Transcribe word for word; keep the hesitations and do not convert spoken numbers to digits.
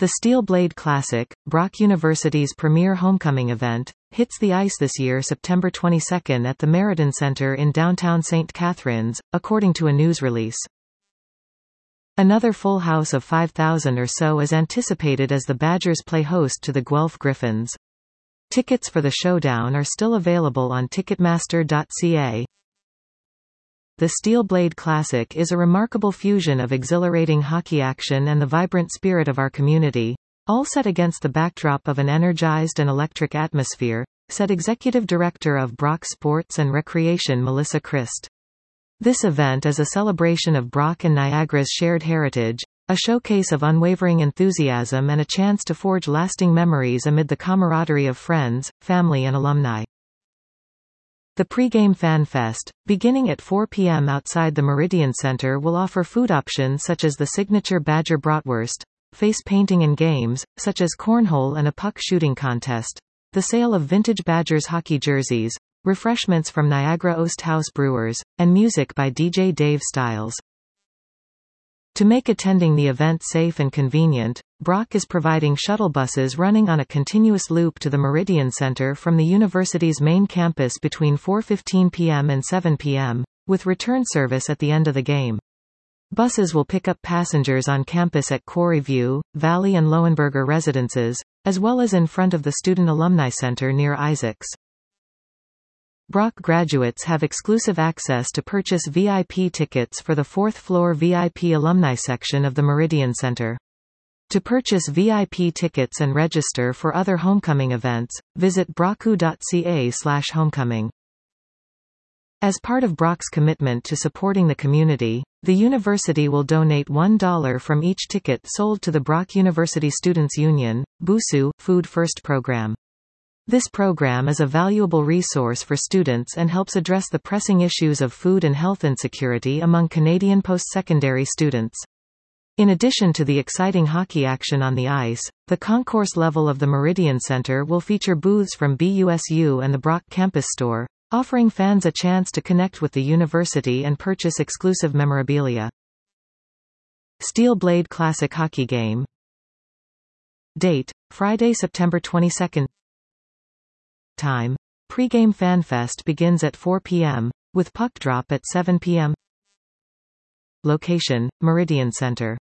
The Steel Blade Classic, Brock University's premier homecoming event, hits the ice this year September twenty-second at the Meriden Center in downtown Saint Catharines, according to a news release. Another full house of five thousand or so is anticipated as the Badgers play host to the Guelph Griffins. Tickets for the showdown are still available on Ticketmaster dot c a. The Steel Blade Classic is a remarkable fusion of exhilarating hockey action and the vibrant spirit of our community, all set against the backdrop of an energized and electric atmosphere, said Executive Director of Brock Sports and Recreation Melissa Christ. This event is a celebration of Brock and Niagara's shared heritage, a showcase of unwavering enthusiasm and a chance to forge lasting memories amid the camaraderie of friends, family and alumni. The pre-game Fan Fest, beginning at four p m outside the Meridian Center, will offer food options such as the signature Badger Bratwurst, face painting and games, such as cornhole and a puck shooting contest, the sale of vintage Badgers hockey jerseys, refreshments from Niagara Osthouse Brewers, and music by D J Dave Styles. To make attending the event safe and convenient, Brock is providing shuttle buses running on a continuous loop to the Meridian Center from the university's main campus between four fifteen p m and seven p m, with return service at the end of the game. Buses will pick up passengers on campus at Quarry View, Valley and Lowenberger residences, as well as in front of the Student Alumni Center near Isaacs. Brock graduates have exclusive access to purchase V I P tickets for the fourth floor V I P alumni section of the Meridian Center. To purchase V I P tickets and register for other homecoming events, visit brocku dot c a slash homecoming. As part of Brock's commitment to supporting the community, the university will donate one dollar from each ticket sold to the Brock University Students' Union, B U S U, Food First program. This program is a valuable resource for students and helps address the pressing issues of food and health insecurity among Canadian post-secondary students. In addition to the exciting hockey action on the ice, the concourse level of the Meridian Center will feature booths from B U S U and the Brock Campus Store, offering fans a chance to connect with the university and purchase exclusive memorabilia. Steel Blade Classic Hockey Game. Date: Friday, September twenty-second. Time: Pre-game Fan Fest begins at four p m, with puck drop at seven p m. Location: Meridian Center.